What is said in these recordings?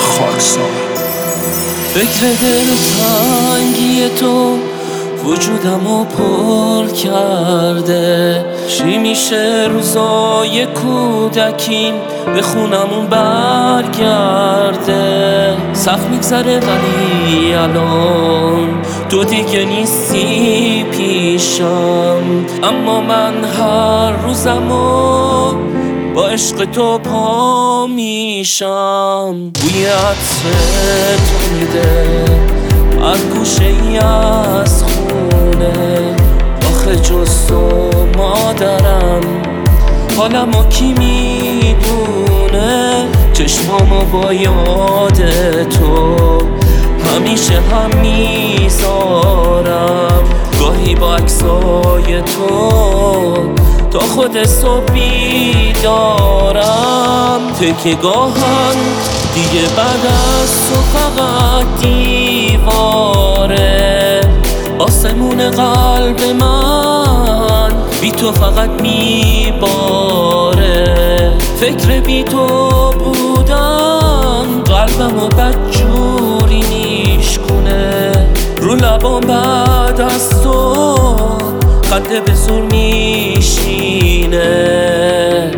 خاکسار. فکر دلتنگی تو وجودمو پر کرده. چی میشه روزای کودکیم به خونمون برگرده؟ سخت میگذره ولی الان تو دیگه نیستی پیشم، اما من هر روزمو با عشق تو پا میشم. بوی عطر تو میده هر گوشه ای از خونه، آخه جز تو مادرم حالمو کی میدونه؟ چشمامو با یاد تو همیشه هم میذارم، گاهی با عکسای تو تا خود صبح بیدارم. تکه گاهم دیگه بعد از تو فقط دیواره، آسمون قلب من بی تو فقط میباره. فکر بی تو بودم قلبمو بدجوری میشکنه، رو لبام بعد از تو خنده به زور میشینه.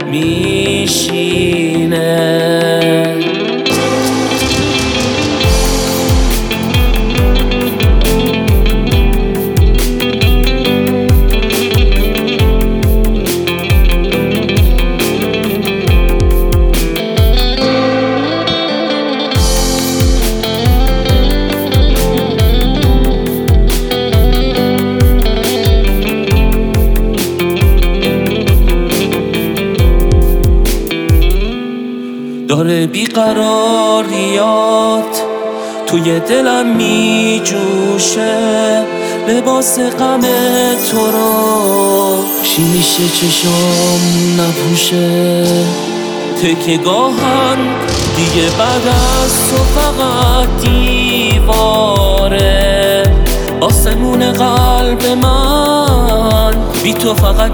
داره بیقراریات توی دلم میجوشه، لباس غم تو رو چی میشه چشام نپوشه؟ تکه گاهم دیگه بعد از تو فقط دیواره، آسمون قلب من بی تو فقط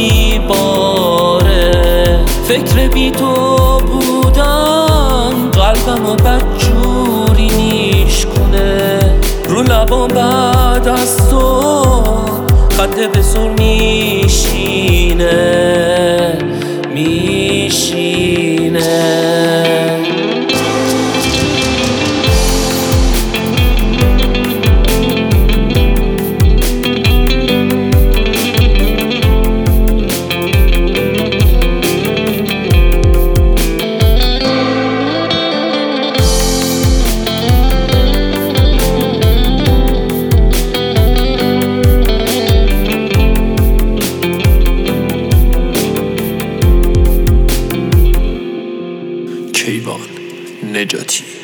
میباره. فکر بی تو بودم قلبمو بدجوری میشکنه، رو لبام بعد از تو خنده به زور میشینه. کیوان نجاتی.